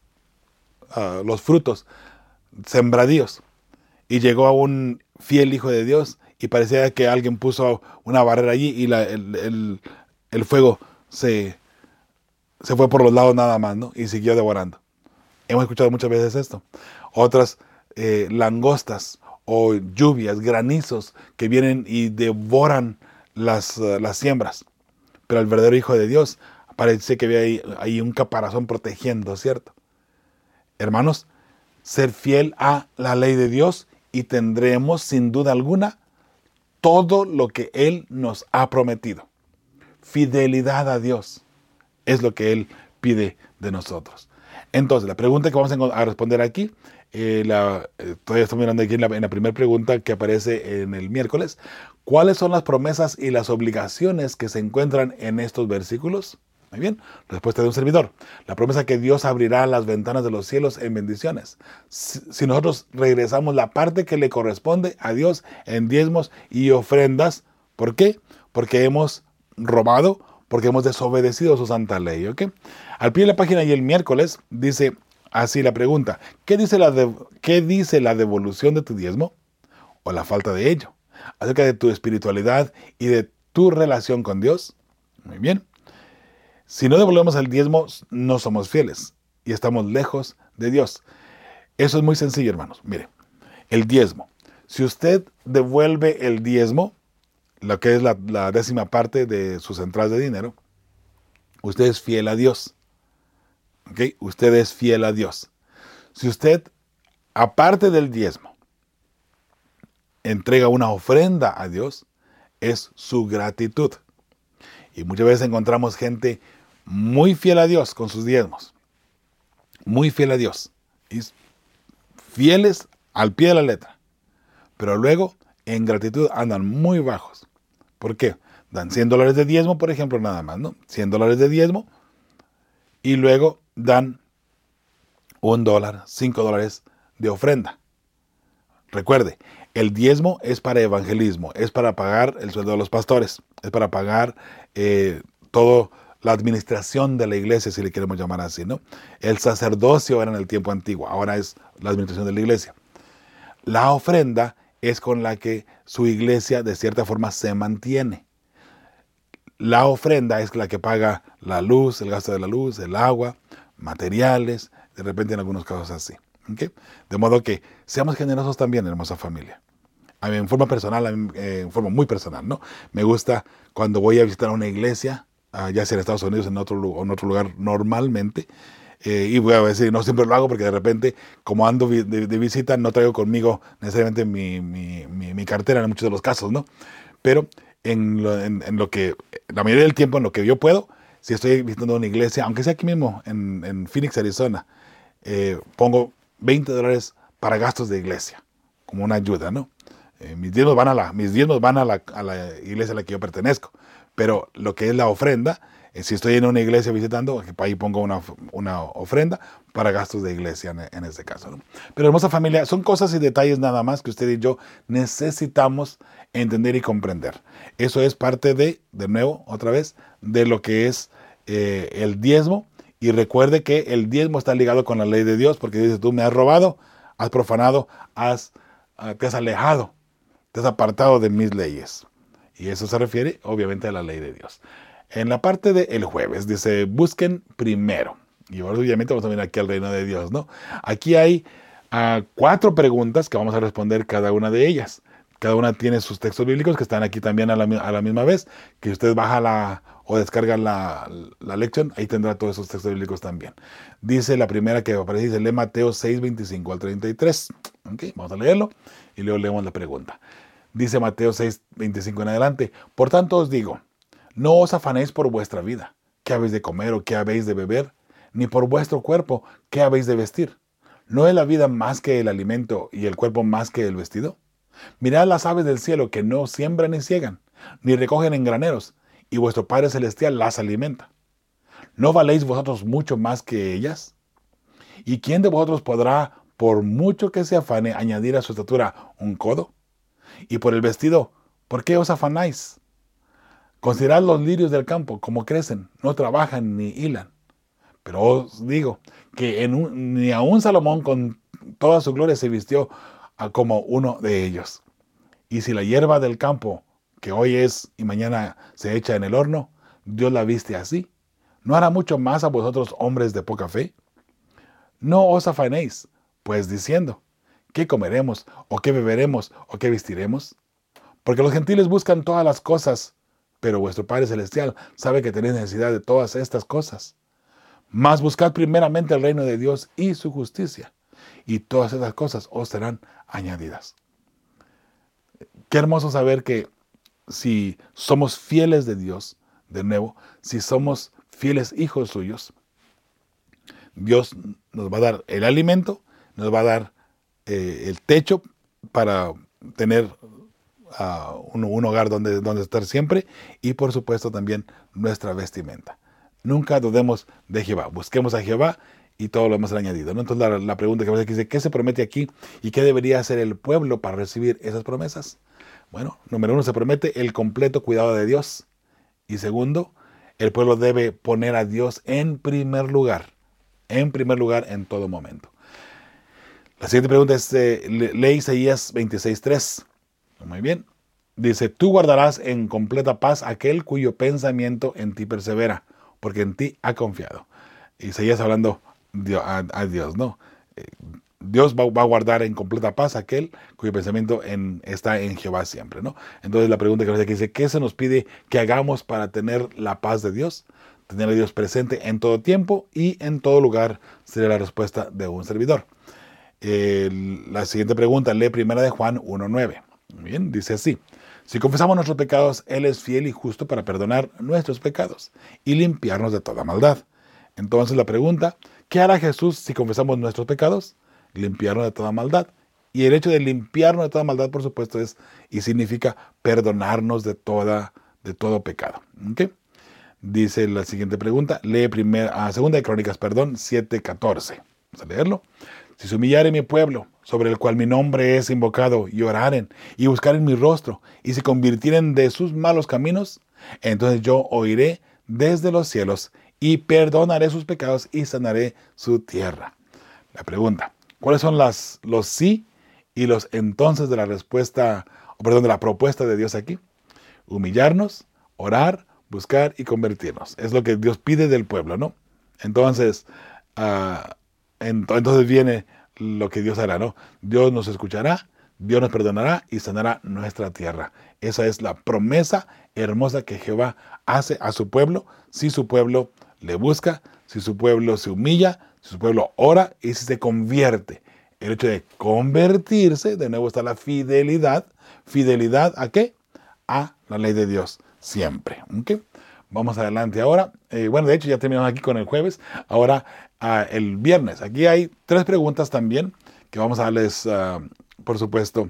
uh, los frutos sembradíos y llegó a un fiel hijo de Dios y parecía que alguien puso una barrera allí y la, el, el, el fuego se... se fue por los lados nada más, ¿no? Y siguió devorando. Hemos escuchado muchas veces esto. Otras eh, langostas o lluvias, granizos que vienen y devoran las, uh, las siembras. Pero el verdadero Hijo de Dios parece que había ahí, ahí un caparazón protegiendo, ¿cierto? Hermanos, ser fiel a la ley de Dios y tendremos sin duda alguna todo lo que Él nos ha prometido. Fidelidad a Dios es lo que Él pide de nosotros. Entonces, la pregunta que vamos a responder aquí, eh, la, eh, todavía estamos mirando aquí en la, en la primera pregunta que aparece en el miércoles. ¿Cuáles son las promesas y las obligaciones que se encuentran en estos versículos? Muy bien, respuesta de un servidor. La promesa que Dios abrirá las ventanas de los cielos en bendiciones. Si, si nosotros regresamos la parte que le corresponde a Dios en diezmos y ofrendas, ¿por qué? porque hemos robado, porque hemos desobedecido su santa ley. ¿Ok? Al pie de la página y el miércoles dice así la pregunta: ¿qué dice la, de, ¿qué dice la devolución de tu diezmo o la falta de ello acerca de tu espiritualidad y de tu relación con Dios? Muy bien. Si no devolvemos el diezmo, no somos fieles y estamos lejos de Dios. Eso es muy sencillo, hermanos. Mire, el diezmo. Si usted devuelve el diezmo, lo que es la, la décima parte de sus entradas de dinero, usted es fiel a Dios. ¿Ok? Usted es fiel a Dios. Si usted, aparte del diezmo, entrega una ofrenda a Dios, es su gratitud. Y muchas veces encontramos gente muy fiel a Dios con sus diezmos. Muy fiel a Dios. Y fieles al pie de la letra. Pero luego, en gratitud, andan muy bajos. ¿Por qué? Dan cien dólares de diezmo, por ejemplo, nada más, ¿no? cien dólares de diezmo. Y luego dan un dólar, cinco dólares de ofrenda. Recuerde, el diezmo es para evangelismo, es para pagar el sueldo de los pastores, es para pagar eh, toda la administración de la iglesia, si le queremos llamar así, ¿no? El sacerdocio era en el tiempo antiguo, ahora es la administración de la iglesia. La ofrenda es con la que su iglesia de cierta forma se mantiene. La ofrenda es la que paga la luz, el gasto de la luz, el agua, materiales, de repente en algunos casos así. ¿Okay? De modo que seamos generosos también, hermosa familia. A mí en forma personal, a mí, eh, en forma muy personal, ¿no? Me gusta cuando voy a visitar una iglesia, uh, ya sea en Estados Unidos o en otro, en otro lugar normalmente, eh, y voy a decir, no siempre lo hago porque de repente, como ando de, de, de visita, no traigo conmigo necesariamente mi, mi, mi, mi cartera en muchos de los casos, ¿no? Pero en lo, en, en lo que, la mayoría del tiempo en lo que yo puedo, si estoy visitando una iglesia, aunque sea aquí mismo en, en Phoenix, Arizona, eh, pongo veinte dólares para gastos de iglesia, como una ayuda, ¿no? Eh, mis diezmos van, a la, mis diezmos van a, la, a la iglesia a la que yo pertenezco, pero lo que es la ofrenda, eh, si estoy en una iglesia visitando, ahí pongo una, una ofrenda para gastos de iglesia en, en este caso, ¿no? Pero hermosa familia, son cosas y detalles nada más que usted y yo necesitamos entender y comprender. Eso es parte de, de nuevo, otra vez, de lo que es eh, el diezmo. Y recuerde que el diezmo está ligado con la ley de Dios, porque dice, tú me has robado, has profanado, has, uh, te has alejado, te has apartado de mis leyes. Y eso se refiere, obviamente, a la ley de Dios. En la parte del jueves, dice, busquen primero. Y ahora, obviamente, vamos a venir aquí al reino de Dios, ¿no? Aquí hay uh, cuatro preguntas que vamos a responder cada una de ellas. Cada una tiene sus textos bíblicos que están aquí también a la, a la misma vez, que usted baja la o descarga la, la lección, ahí tendrá todos esos textos bíblicos también. Dice la primera que aparece, dice, lee Mateo seis, veinticinco al treinta y tres. Okay, vamos a leerlo y luego leemos la pregunta. Dice Mateo seis, veinticinco en adelante, por tanto os digo, no os afanéis por vuestra vida, qué habéis de comer o qué habéis de beber, ni por vuestro cuerpo, qué habéis de vestir. ¿No es la vida más que el alimento y el cuerpo más que el vestido? Mirad las aves del cielo que no siembran ni ciegan, ni recogen en graneros, y vuestro Padre Celestial las alimenta. ¿No valéis vosotros mucho más que ellas? ¿Y quién de vosotros podrá, por mucho que se afane, añadir a su estatura un codo? Y por el vestido, ¿por qué os afanáis? Considerad los lirios del campo, como crecen, no trabajan ni hilan. Pero os digo que en un, ni aun Salomón con toda su gloria se vistió como uno de ellos. Y si la hierba del campo, que hoy es y mañana se echa en el horno, Dios la viste así, ¿no hará mucho más a vosotros, hombres de poca fe? No os afanéis, pues diciendo, ¿qué comeremos, o qué beberemos, o qué vestiremos? Porque los gentiles buscan todas las cosas, pero vuestro Padre Celestial sabe que tenéis necesidad de todas estas cosas. Mas buscad primeramente el reino de Dios y su justicia, y todas esas cosas os serán añadidas. Qué hermoso saber que si somos fieles de Dios, de nuevo, si somos fieles hijos suyos, Dios nos va a dar el alimento, nos va a dar eh, el techo para tener uh, un, un hogar donde, donde estar siempre, y por supuesto también nuestra vestimenta. Nunca dudemos de Jehová, busquemos a Jehová y todo lo demás será añadido, ¿no? Entonces la, la pregunta que me hace aquí dice, ¿qué se promete aquí y qué debería hacer el pueblo para recibir esas promesas? Bueno, número uno, se promete el completo cuidado de Dios. Y segundo, el pueblo debe poner a Dios en primer lugar, en primer lugar en todo momento. La siguiente pregunta es, eh, lee Isaías veintiséis tres. Muy bien. Dice, tú guardarás en completa paz aquel cuyo pensamiento en ti persevera, porque en ti ha confiado. Isaías hablando a, a Dios, ¿no? Eh, Dios va, va a guardar en completa paz aquel cuyo pensamiento en, está en Jehová siempre, ¿no? Entonces la pregunta que nos dice, ¿qué se nos pide que hagamos para tener la paz de Dios? Tener a Dios presente en todo tiempo y en todo lugar sería la respuesta de un servidor. Eh, la siguiente pregunta, lee primera de Juan uno nueve. Bien, dice así. Si confesamos nuestros pecados, Él es fiel y justo para perdonar nuestros pecados y limpiarnos de toda maldad. Entonces la pregunta, ¿qué hará Jesús si confesamos nuestros pecados? Limpiarnos de toda maldad. Y el hecho de limpiarnos de toda maldad, por supuesto, es y significa perdonarnos de toda, de todo pecado. ¿Okay? Dice la siguiente pregunta, lee primera, ah, segunda de Crónicas, perdón, siete catorce. Vamos a leerlo. Si se humillare mi pueblo, sobre el cual mi nombre es invocado, y oraren, y buscaren mi rostro, y se convirtieren de sus malos caminos, entonces yo oiré desde los cielos, y perdonaré sus pecados, y sanaré su tierra. La pregunta, ¿cuáles son las, los sí y los entonces de la respuesta, o perdón, de la propuesta de Dios aquí? Humillarnos, orar, buscar y convertirnos. Es lo que Dios pide del pueblo, ¿no? Entonces, uh, Entonces viene lo que Dios hará, ¿no? Dios nos escuchará, Dios nos perdonará y sanará nuestra tierra. Esa es la promesa hermosa que Jehová hace a su pueblo, si su pueblo le busca, si su pueblo se humilla, si su pueblo ora y si se convierte. El hecho de convertirse, de nuevo está la fidelidad. ¿Fidelidad a qué? A la ley de Dios, siempre. ¿Okay? Vamos adelante ahora. Eh, bueno, de hecho ya terminamos aquí con el jueves. Ahora uh, el viernes. Aquí hay tres preguntas también que vamos a darles, uh, por supuesto,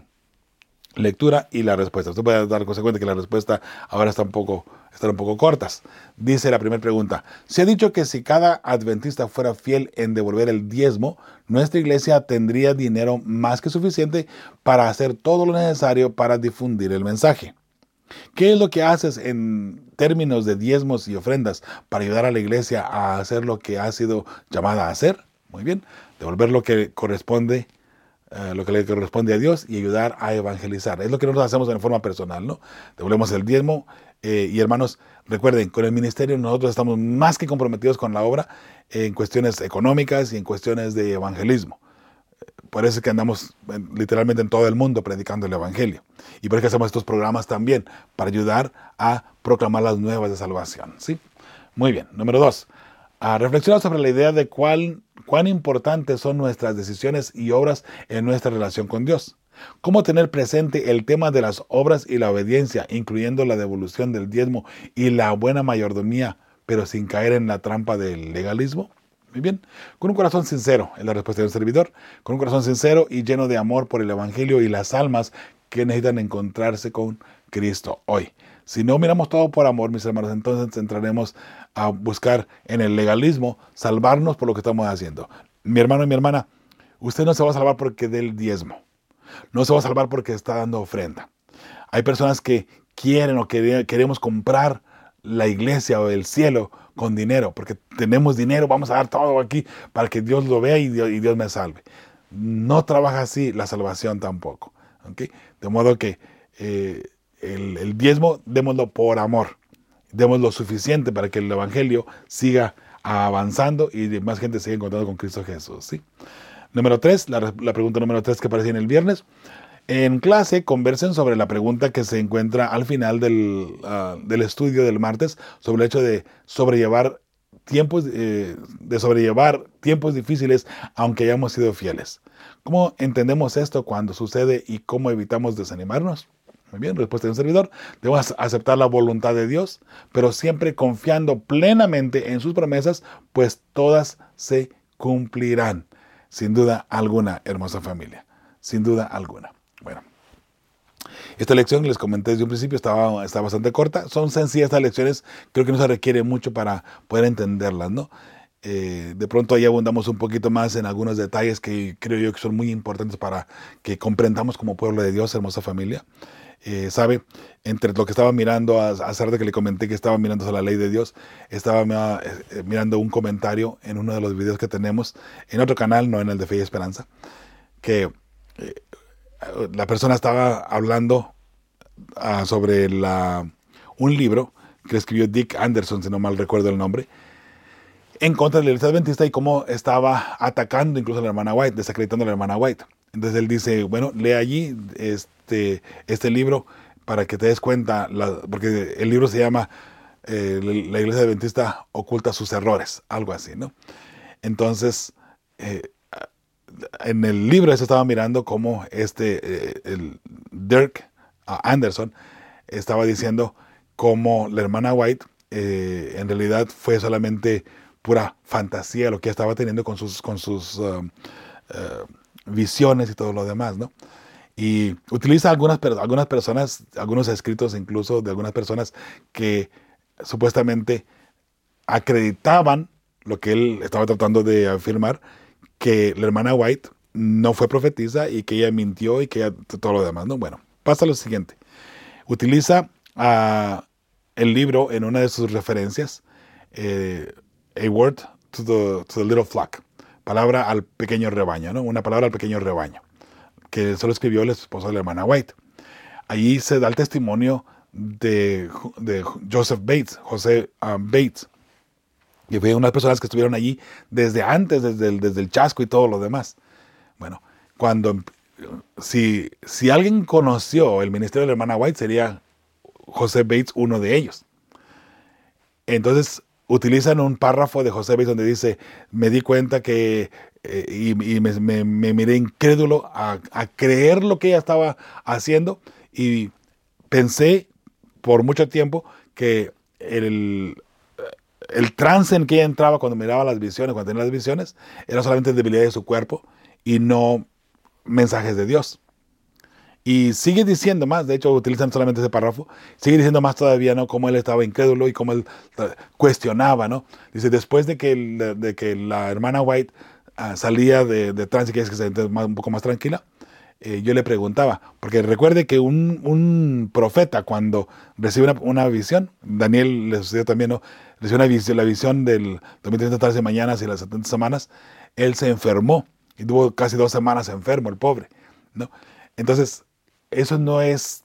lectura y la respuesta. Usted puede dar cuenta que la respuesta ahora está un poco, están un poco cortas. Dice la primera pregunta. Se ha dicho que si cada adventista fuera fiel en devolver el diezmo, nuestra iglesia tendría dinero más que suficiente para hacer todo lo necesario para difundir el mensaje. ¿Qué es lo que haces en términos de diezmos y ofrendas para ayudar a la iglesia a hacer lo que ha sido llamada a hacer? Muy bien, devolver lo que corresponde, uh, lo que le corresponde a Dios y ayudar a evangelizar. Es lo que nosotros hacemos en forma personal, ¿no? Devolvemos el diezmo eh, y hermanos, recuerden, con el ministerio nosotros estamos más que comprometidos con la obra en cuestiones económicas y en cuestiones de evangelismo. Por eso es que andamos literalmente en todo el mundo predicando el evangelio. Y por eso hacemos estos programas también, para ayudar a proclamar las nuevas de salvación. ¿Sí? Muy bien. Número dos. A reflexionar sobre la idea de cuál, cuán importantes son nuestras decisiones y obras en nuestra relación con Dios. Cómo tener presente el tema de las obras y la obediencia, incluyendo la devolución del diezmo y la buena mayordomía, pero sin caer en la trampa del legalismo. Muy bien, con un corazón sincero, es la respuesta del servidor, con un corazón sincero y lleno de amor por el evangelio y las almas que necesitan encontrarse con Cristo hoy. Si no miramos todo por amor, mis hermanos, entonces entraremos a buscar en el legalismo salvarnos por lo que estamos haciendo. Mi hermano y mi hermana, usted no se va a salvar porque dé el diezmo, no se va a salvar porque está dando ofrenda. Hay personas que quieren o que queremos comprar la iglesia o el cielo con dinero, porque tenemos dinero, vamos a dar todo aquí para que Dios lo vea y Dios, y Dios me salve. No trabaja así la salvación tampoco. ¿Okay? De modo que eh, el, el diezmo démoslo por amor, demos lo suficiente para que el evangelio siga avanzando y más gente siga encontrando con Cristo Jesús. ¿Sí? Número tres, la, la pregunta número tres que aparece en el viernes. En clase conversen sobre la pregunta que se encuentra al final del, uh, del estudio del martes sobre el hecho de sobrellevar tiempos, eh, de sobrellevar tiempos difíciles aunque hayamos sido fieles. ¿Cómo entendemos esto cuando sucede y cómo evitamos desanimarnos? Muy bien, respuesta de un servidor. Debemos aceptar la voluntad de Dios, pero siempre confiando plenamente en sus promesas, pues todas se cumplirán. Sin duda alguna, hermosa familia. Sin duda alguna. Bueno, esta lección que les comenté desde un principio estaba, está bastante corta. Son sencillas estas lecciones, creo que no se requiere mucho para poder entenderlas, ¿no? Eh, de pronto ahí abundamos un poquito más en algunos detalles que creo yo que son muy importantes para que comprendamos como pueblo de Dios, hermosa familia. Eh, ¿Sabe? Entre lo que estaba mirando, a, a pesar de que le comenté que estaba mirando sobre la ley de Dios, estaba eh, mirando un comentario en uno de los videos que tenemos en otro canal, no en el de Fe y Esperanza, que eh, la persona estaba hablando uh, sobre la, un libro que escribió Dick Anderson, si no mal recuerdo el nombre, en contra de la Iglesia Adventista y cómo estaba atacando incluso a la hermana White, desacreditando a la hermana White. Entonces él dice, bueno, lee allí este, este libro para que te des cuenta, la, porque el libro se llama eh, La Iglesia Adventista oculta sus errores, algo así, ¿no? Entonces, eh, en el libro se estaba mirando cómo este, eh, el Dirk Anderson estaba diciendo cómo la hermana White eh, en realidad fue solamente pura fantasía lo que estaba teniendo con sus, con sus uh, uh, visiones y todo lo demás, ¿no? Y utiliza algunas, algunas personas, algunos escritos incluso de algunas personas que supuestamente acreditaban lo que él estaba tratando de afirmar, que la hermana White no fue profetisa y que ella mintió y que ella, todo lo demás, ¿no? Bueno, pasa lo siguiente. Utiliza uh, el libro en una de sus referencias, eh, A Word to the, to the Little Flock, palabra al pequeño rebaño, ¿no? Una palabra al pequeño rebaño, que solo escribió el esposo de la hermana White. Allí se da el testimonio de, de Joseph Bates, José um, Bates, que fue una de las personas que estuvieron allí desde antes, desde el, desde el chasco y todo lo demás. Bueno, cuando, si, si alguien conoció el ministerio de la hermana White, sería José Bates uno de ellos. Entonces, utilizan un párrafo de José Bates donde dice, me di cuenta que, eh, y, y me, me, me miré incrédulo a, a creer lo que ella estaba haciendo, y pensé por mucho tiempo que el, el trance en que ella entraba cuando miraba las visiones, cuando tenía las visiones, era solamente debilidad de su cuerpo y no mensajes de Dios. Y sigue diciendo más, de hecho utilizan solamente ese párrafo, sigue diciendo más todavía, ¿no? Cómo él estaba incrédulo y cómo él cuestionaba, ¿no? Dice, después de que, el, de que la hermana White uh, salía de, de trance y que es que se siente un poco más tranquila, eh, yo le preguntaba, porque recuerde que un, un profeta cuando recibe una, una visión, Daniel le sucedió también, ¿no? Recibió una visión, la visión del dos mil trescientas tardes y mañanas y las setenta semanas, él se enfermó y tuvo casi dos semanas enfermo, el pobre, ¿no? Entonces, eso no es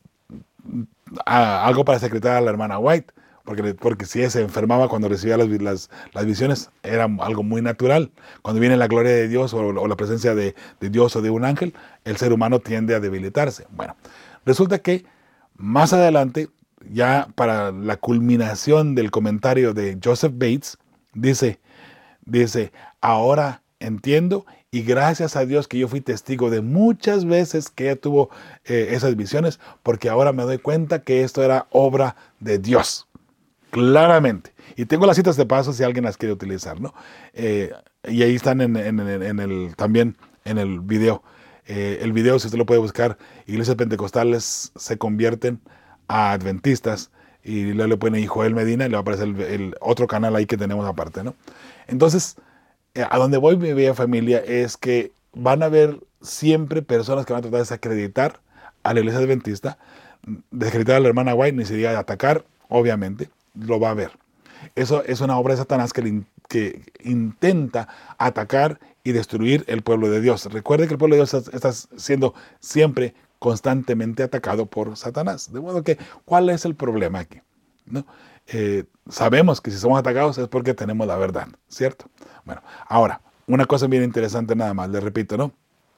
ah, algo para secretar a la hermana White, porque, porque si ella se enfermaba cuando recibía las, las, las visiones, era algo muy natural. Cuando viene la gloria de Dios o, o la presencia de, de Dios o de un ángel, el ser humano tiende a debilitarse. Bueno, resulta que más adelante, ya para la culminación del comentario de Joseph Bates, dice, dice, ahora entiendo y gracias a Dios que yo fui testigo de muchas veces que ella tuvo eh, esas visiones, porque ahora me doy cuenta que esto era obra de Dios, claramente. Y tengo las citas de paso si alguien las quiere utilizar, ¿no? Eh, y ahí están en, en, en, en el, también en el video. Eh, el video, si usted lo puede buscar, Iglesias Pentecostales se convierten a adventistas, y luego le pone Joel Medina y le va a aparecer el, el otro canal ahí que tenemos aparte, ¿no? Entonces, a donde voy, mi bella familia, es que van a haber siempre personas que van a tratar de desacreditar a la Iglesia Adventista, desacreditar a la hermana White, ni siquiera de atacar, obviamente, lo va a haber. Eso es una obra de Satanás que, que intenta atacar y destruir el pueblo de Dios. Recuerde que el pueblo de Dios está siendo siempre constantemente atacado por Satanás. De modo que, ¿cuál es el problema aquí? ¿No? Eh, sabemos que si somos atacados es porque tenemos la verdad, ¿cierto? Bueno, ahora, una cosa bien interesante nada más, le repito, ¿no?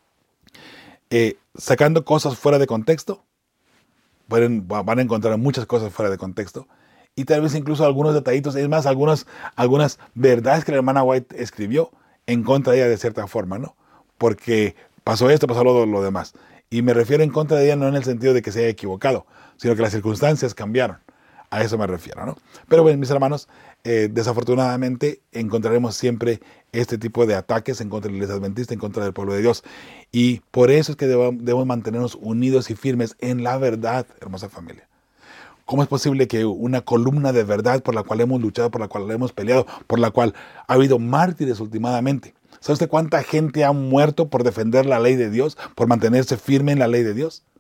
Eh, sacando cosas fuera de contexto, pueden, van a encontrar muchas cosas fuera de contexto, y tal vez incluso algunos detallitos, es más, algunas, algunas verdades que la hermana White escribió en contra de ella de cierta forma, ¿no? Porque pasó esto, pasó lo, lo demás. Y me refiero en contra de ella no en el sentido de que se haya equivocado, sino que las circunstancias cambiaron. A eso me refiero, ¿no? Pero bueno, mis hermanos, eh, desafortunadamente encontraremos siempre este tipo de ataques en contra de la Iglesia Adventista, en contra del pueblo de Dios. Y por eso es que debemos, debemos mantenernos unidos y firmes en la verdad, hermosa familia. ¿Cómo es posible que una columna de verdad por la cual hemos luchado, por la cual hemos peleado, por la cual ha habido mártires últimamente? ¿Sabe usted cuánta gente ha muerto por defender la ley de Dios, por mantenerse firme en la ley de Dios?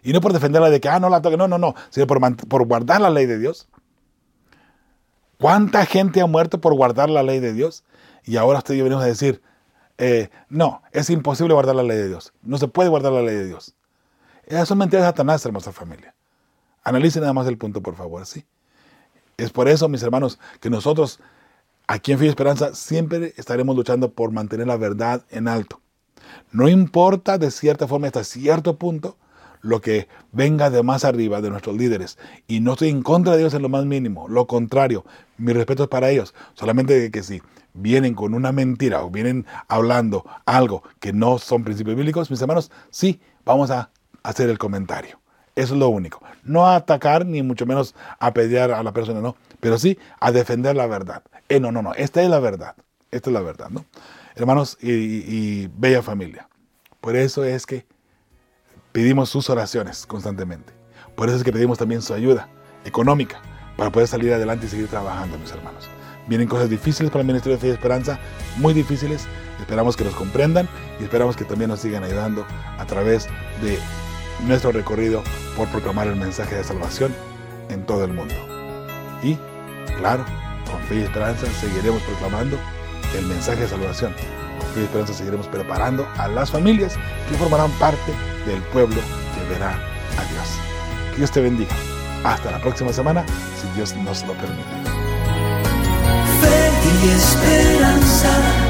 Y no por defenderla de que, ah, no la toque, no, no, no, sino por, por guardar la ley de Dios. ¿Cuánta gente ha muerto por guardar la ley de Dios? Y ahora usted y yo venimos a decir, eh, no, es imposible guardar la ley de Dios. No se puede guardar la ley de Dios. Esas son mentiras de Satanás, hermosa familia. Analicen nada más el punto, por favor, ¿sí? Es por eso, mis hermanos, que nosotros aquí en Fe y Esperanza siempre estaremos luchando por mantener la verdad en alto. No importa de cierta forma hasta cierto punto lo que venga de más arriba de nuestros líderes. Y no estoy en contra de ellos en lo más mínimo. Lo contrario, mi respeto es para ellos. Solamente que si vienen con una mentira o vienen hablando algo que no son principios bíblicos, mis hermanos, sí, vamos a hacer el comentario. Eso es lo único. No a atacar ni mucho menos a pelear a la persona, no. Pero sí a defender la verdad. Eh, no, no, no. Esta es la verdad. Esta es la verdad, ¿no? Hermanos y, y, y bella familia. Por eso es que pedimos sus oraciones constantemente. Por eso es que pedimos también su ayuda económica para poder salir adelante y seguir trabajando, mis hermanos. Vienen cosas difíciles para el Ministerio de Fe y Esperanza, muy difíciles. Esperamos que nos comprendan y esperamos que también nos sigan ayudando a través de nuestro recorrido por proclamar el mensaje de salvación en todo el mundo. Y, claro, con Fe y Esperanza seguiremos proclamando el mensaje de salvación. Con Fe y Esperanza seguiremos preparando a las familias que formarán parte del pueblo que verá a Dios. Que Dios te bendiga. Hasta la próxima semana, si Dios nos lo permite. Fe y Esperanza.